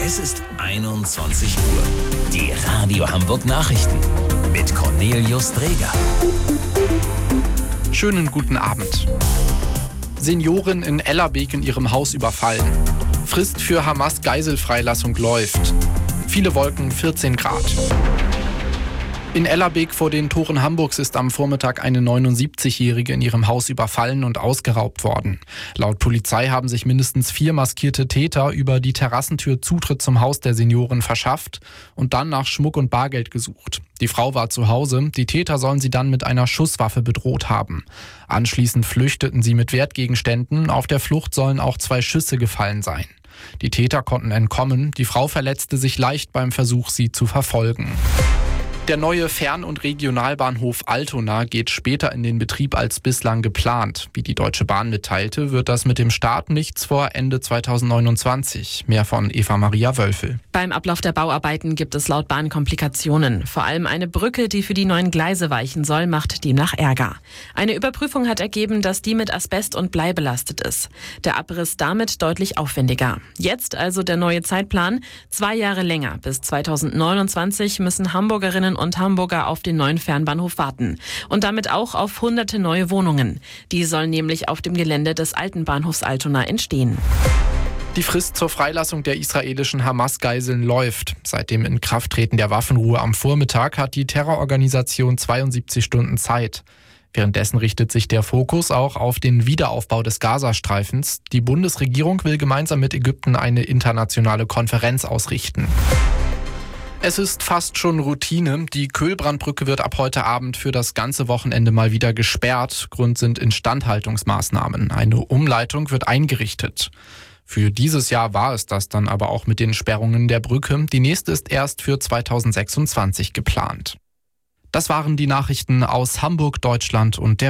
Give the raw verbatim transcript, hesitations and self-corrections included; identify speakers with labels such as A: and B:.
A: Es ist einundzwanzig Uhr. Die Radio Hamburg Nachrichten mit Cornelius Dreger.
B: Schönen guten Abend. Seniorin in Ellerbeek in ihrem Haus überfallen. Frist für Hamas-Geiselfreilassung läuft. Viele Wolken, vierzehn Grad. In Ellerbeek vor den Toren Hamburgs ist am Vormittag eine neunundsiebzigjährige in ihrem Haus überfallen und ausgeraubt worden. Laut Polizei haben sich mindestens vier maskierte Täter über die Terrassentür Zutritt zum Haus der Seniorin verschafft und dann nach Schmuck und Bargeld gesucht. Die Frau war zu Hause, die Täter sollen sie dann mit einer Schusswaffe bedroht haben. Anschließend flüchteten sie mit Wertgegenständen, auf der Flucht sollen auch zwei Schüsse gefallen sein. Die Täter konnten entkommen, die Frau verletzte sich leicht beim Versuch, sie zu verfolgen. Der neue Fern- und Regionalbahnhof Altona geht später in den Betrieb als bislang geplant. Wie die Deutsche Bahn mitteilte, wird das mit dem Start nichts vor Ende zweitausendneunundzwanzig. Mehr von Eva-Maria Wölfel.
C: Beim Ablauf der Bauarbeiten gibt es laut Bahn Komplikationen. Vor allem eine Brücke, die für die neuen Gleise weichen soll, macht demnach Ärger. Eine Überprüfung hat ergeben, dass die mit Asbest und Blei belastet ist. Der Abriss damit deutlich aufwendiger. Jetzt also der neue Zeitplan. Zwei Jahre länger. Bis zweitausendneunundzwanzig müssen Hamburgerinnen und Hamburger auf den neuen Fernbahnhof warten. Und damit auch auf hunderte neue Wohnungen. Die sollen nämlich auf dem Gelände des alten Bahnhofs Altona entstehen.
B: Die Frist zur Freilassung der israelischen Hamas-Geiseln läuft. Seit dem Inkrafttreten der Waffenruhe am Vormittag hat die Terrororganisation zweiundsiebzig Stunden Zeit. Währenddessen richtet sich der Fokus auch auf den Wiederaufbau des Gazastreifens. Die Bundesregierung will gemeinsam mit Ägypten eine internationale Konferenz ausrichten. Es ist fast schon Routine. Die Köhlbrandbrücke wird ab heute Abend für das ganze Wochenende mal wieder gesperrt. Grund sind Instandhaltungsmaßnahmen. Eine Umleitung wird eingerichtet. Für dieses Jahr war es das dann aber auch mit den Sperrungen der Brücke. Die nächste ist erst für zweitausendsechsundzwanzig geplant. Das waren die Nachrichten aus Hamburg, Deutschland und der